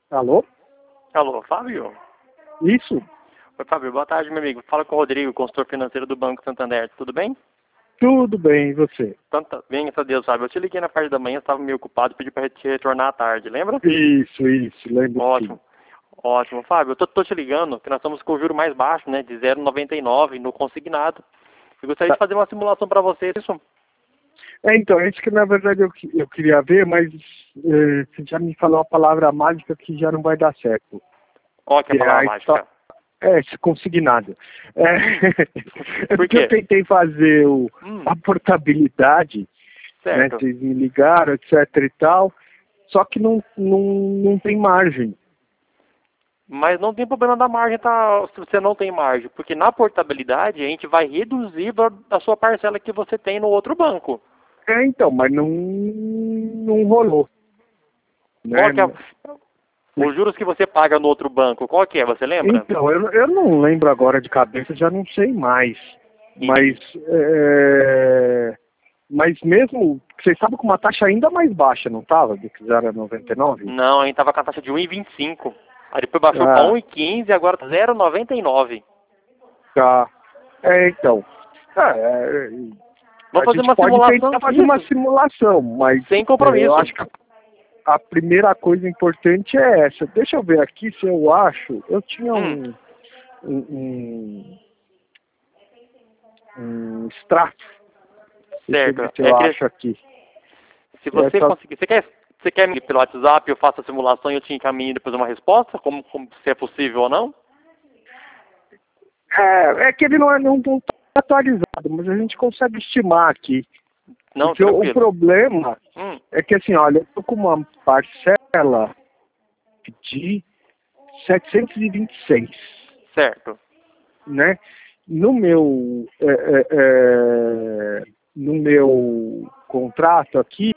Alô? Alô, Fábio? Isso? Oi, Fábio, boa tarde, meu amigo. Fala com o Rodrigo, consultor financeiro do Banco Santander. Tudo bem? Tudo bem, e você? Bem, graças a Deus, Fábio. Eu te liguei na parte da manhã, estava meio ocupado, pedi para te retornar à tarde, lembra? Isso, lembro sim. Ótimo, ótimo. Fábio, eu tô te ligando que nós estamos com o juro mais baixo, né, de 0,99 no consignado. Eu gostaria Tá. de fazer uma simulação para você, isso? Então, é isso que na verdade eu queria ver, mas você já me falou a palavra mágica que já não vai dar certo. Qual que é a Que é palavra a mágica? consignado. É Por porque eu quê? tentei fazer a portabilidade, né? Certo. Vocês me ligaram, etc e tal, só que não tem margem. Mas não tem problema da margem, tá? Se você não tem margem, porque na portabilidade a gente vai reduzir a sua parcela que você tem no outro banco. Então, mas não rolou, Qual né? que é os juros que você paga no outro banco? Qual que é? Você lembra? Então, eu não lembro agora de cabeça, já não sei mais. Mas, Entendi. mas mesmo, vocês sabem com uma taxa ainda mais baixa, não estava? Do que 0,99? Não, a gente tava com a taxa de 1,25. Aí depois baixou para Ah, 1,15 e agora tá 0,99. tá. Então. A Vamos fazer gente uma pode simulação? tentar fazer uma Isso. simulação, mas Sem eu compromisso. acho que a primeira coisa importante é essa. Deixa eu ver aqui se eu acho. Eu tinha um, um, um extrato. Deixa eu ver Certo. se eu acho aqui. Se É você só conseguir, você quer me ir pelo WhatsApp, eu faço a simulação e eu te encaminho depois uma resposta, como se é possível ou não? É que ele não tá atualizado, mas a gente consegue estimar aqui. Não, Porque o tranquilo. problema é que, assim, olha, eu tô com uma parcela de 726, Certo. né? No meu, no meu contrato aqui,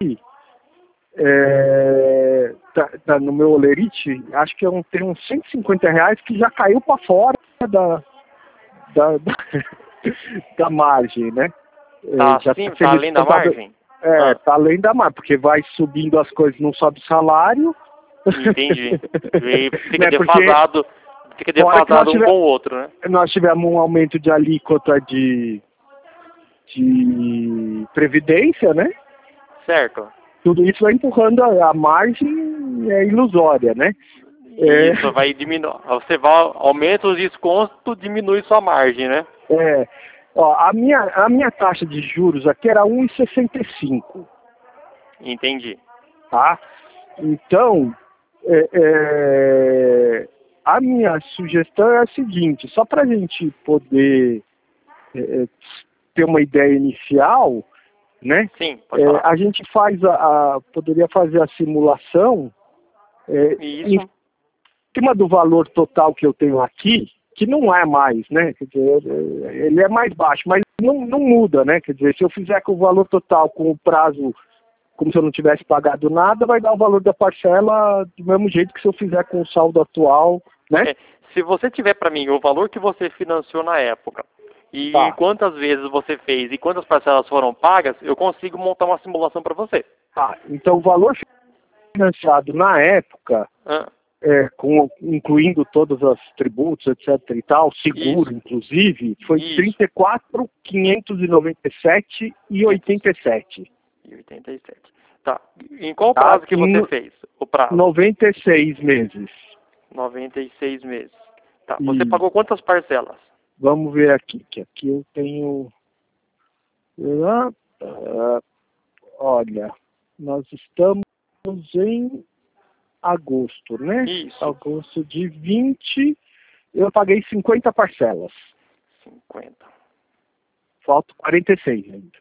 tá no meu olerite, acho que tem uns R$ 150 que já caiu para fora da, da, da margem, né? Tá Já está sim, tá sendo além da descontado. margem? Tá além da margem, porque vai subindo as coisas, não sobe salário. Entendi. E fica Né? Porque fora que defasado um com o outro, né? nós tivemos um aumento de alíquota de previdência, né? Certo. Tudo isso vai empurrando a margem ilusória, né? Isso, vai diminuir. Aumenta os descontos, diminui sua margem, né? Ó, a minha taxa de juros aqui era 1,65, Entendi. tá? Então, a minha sugestão é a seguinte, só para a gente poder ter uma ideia inicial, né? Sim, pode falar. A gente poderia fazer a simulação em Isso. cima do valor total que eu tenho aqui, que não é mais, né? Quer dizer, ele é mais baixo, mas não muda, né? Quer dizer, se eu fizer com o valor total, com o prazo, como se eu não tivesse pagado nada, vai dar o valor da parcela do mesmo jeito que se eu fizer com o saldo atual, né? Se você tiver para mim o valor que você financiou na época, e Tá. quantas vezes você fez e quantas parcelas foram pagas, eu consigo montar uma simulação para você. Tá. Então, o valor financiado na época, incluindo todos os tributos, etc. e tal, seguro, Isso. inclusive, foi Isso. 34.597,87. E 87. Tá. Em qual prazo que você fez? O prazo? 96 meses. 96 meses. Tá. Você E pagou quantas parcelas? vamos ver aqui, que aqui eu tenho. Olha, nós estamos em agosto, né? Isso. Agosto de 20, eu paguei 50 parcelas. 50. Faltam 46 ainda.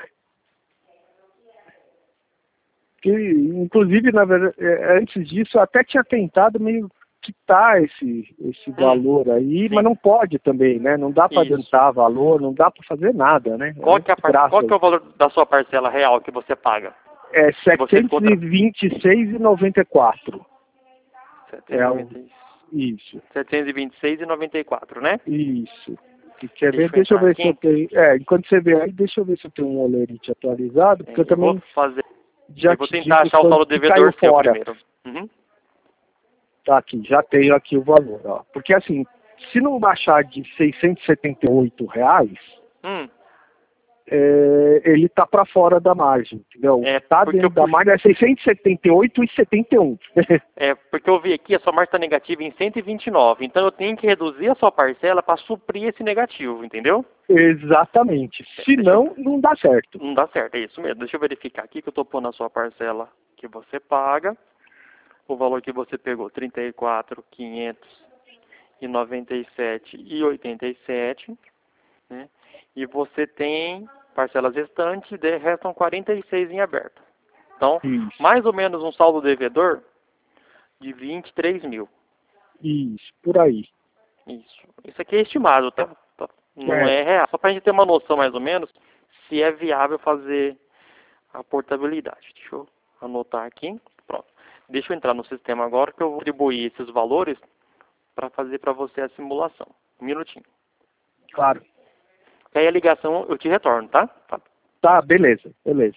Que, inclusive, na verdade, antes disso, eu até tinha tentado meio quitar esse valor aí, Sim. mas não pode também, né? Não dá para adiantar valor, não dá para fazer nada, né? Qual que é o valor da sua parcela real que você paga? É 726,94. 726. Isso. 726,94, né? Isso. E quer ver? Deixa eu ver se eu tenho. Enquanto você vê aí, deixa eu ver se eu tenho um olerite atualizado, porque eu também vou fazer. já Eu vou te tentar digo achar o saldo quanto que caiu devedor seu fora. primeiro. Tá aqui, já tenho aqui o valor, ó. Porque assim, se não baixar de R$ 678, ele tá para fora da margem, entendeu? Tá dentro da margem, é 678,71. Porque eu vi aqui, a sua margem está negativa em 129, então eu tenho que reduzir a sua parcela para suprir esse negativo, entendeu? Exatamente. Senão, não dá certo. Não dá certo, é isso mesmo. Deixa eu verificar aqui que eu estou pondo a sua parcela que você paga. O valor que você pegou, R$ 34.597,87, né? E você tem parcelas restantes, restam 46 em aberto. Então, mais ou menos um saldo devedor de 23 mil. Isso, por aí. Isso aqui é estimado, tá? Não é real. Só para a gente ter uma noção mais ou menos se é viável fazer a portabilidade. Deixa eu anotar aqui. Pronto. Deixa eu entrar no sistema agora que eu vou atribuir esses valores para fazer para você a simulação. Um minutinho. Claro. E aí a ligação eu te retorno, tá? Tá, beleza.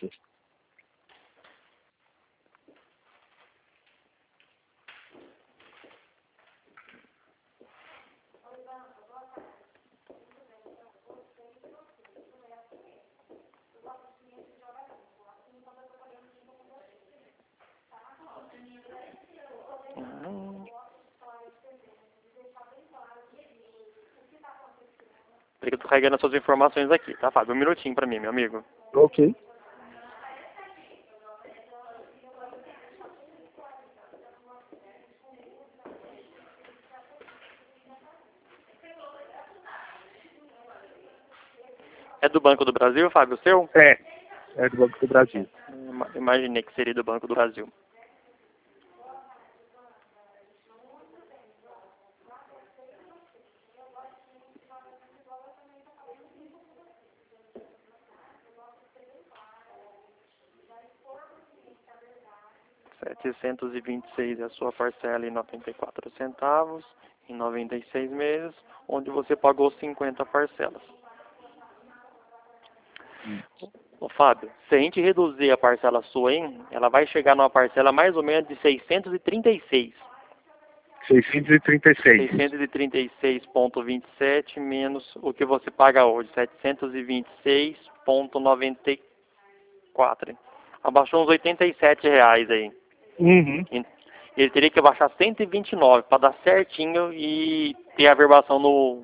Eu estou carregando as suas informações aqui, tá, Fábio? Um minutinho para mim, meu amigo. Ok. É do Banco do Brasil, Fábio, o seu? É do Banco do Brasil. Imaginei que seria do Banco do Brasil. R$ 726 é a sua parcela em 94 centavos, em 96 meses, onde você pagou 50 parcelas. Ô, Fábio, se a gente reduzir a parcela sua, ela vai chegar numa parcela mais ou menos de 636. 636. 636,27 menos o que você paga hoje, 726,94. Abaixou uns R$ 87 aí. Ele teria que abaixar 129 para dar certinho e ter a averbação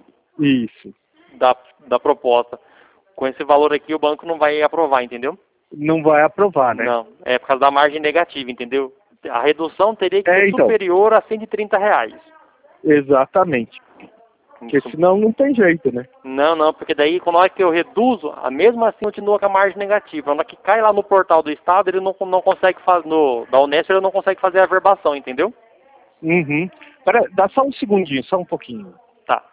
da proposta. Com esse valor aqui o banco não vai aprovar, entendeu? Não vai aprovar, né? Não, é por causa da margem negativa, entendeu? A redução teria que ser superior a R$ 130. Exatamente. Porque senão não tem jeito, né? Não, porque daí quando hora que eu reduzo, mesmo assim continua com a margem negativa. Na hora que cai lá no portal do Estado, ele não consegue fazer, da Unesp ele não consegue fazer a averbação, entendeu? Pera, dá só um segundinho, só um pouquinho. Tá.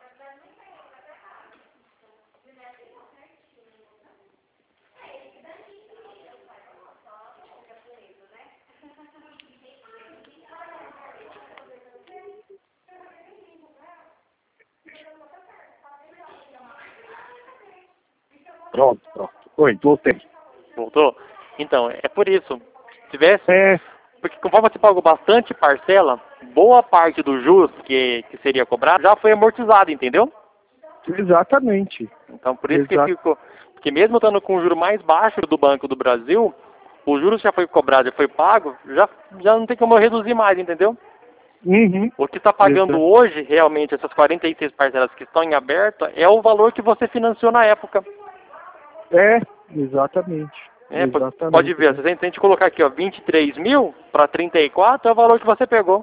Pronto. Oi, voltei. Voltou? Então, é por isso. Se tivesse... Porque conforme você pagou bastante parcela, boa parte dos juros que seria cobrado já foi amortizado, entendeu? Exatamente. Então, por isso que ficou... Porque mesmo estando com o juro mais baixo do Banco do Brasil, o juros já foi cobrado, já foi pago, já não tem como eu reduzir mais, entendeu? O que está pagando hoje, realmente, essas 46 parcelas que estão em aberto, é o valor que você financiou na época. Exatamente. Pode ver, se a gente colocar aqui, ó, 23 mil para 34 é o valor que você pegou.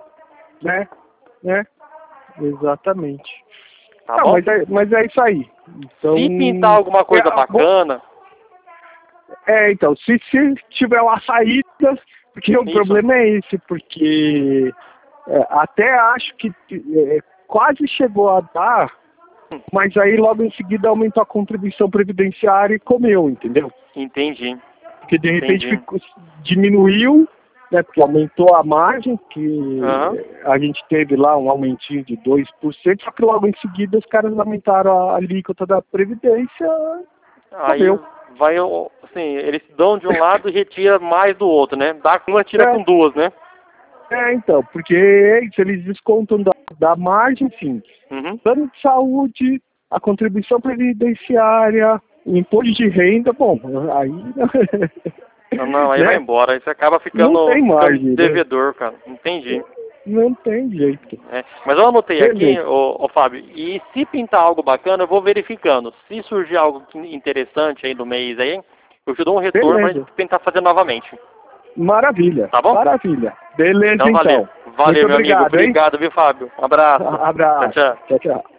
Exatamente. Tá bom? Mas é isso aí. Então, se pintar alguma coisa bacana... então, se tiver uma saída, porque o problema é esse, porque até acho que quase chegou a dar, mas aí logo em seguida aumentou a contribuição previdenciária e comeu, entendeu? Entendi. Porque de repente diminuiu, né, porque aumentou a margem, que a gente teve lá um aumentinho de 2%, só que logo em seguida os caras aumentaram a alíquota da Previdência. Aí vai, assim, eles dão de um lado e retira mais do outro, né? Dá uma, tira com duas, né? Então, porque se eles descontam da margem, sim. Plano de saúde, a contribuição previdenciária, o imposto de renda, bom, aí... Não, aí vai embora, aí você acaba ficando devedor, cara, entendi. Não tem jeito. Mas eu anotei aqui, ô Fábio, e se pintar algo bacana, eu vou verificando. Se surgir algo interessante aí no mês aí, eu te dou um retorno pra gente tentar fazer novamente. Maravilha. Tá bom? Maravilha. Beleza, então. Valeu, Muito meu obrigado, amigo. Obrigado, viu, Fábio? Um abraço. Abraço. Tchau, tchau. Tchau, tchau.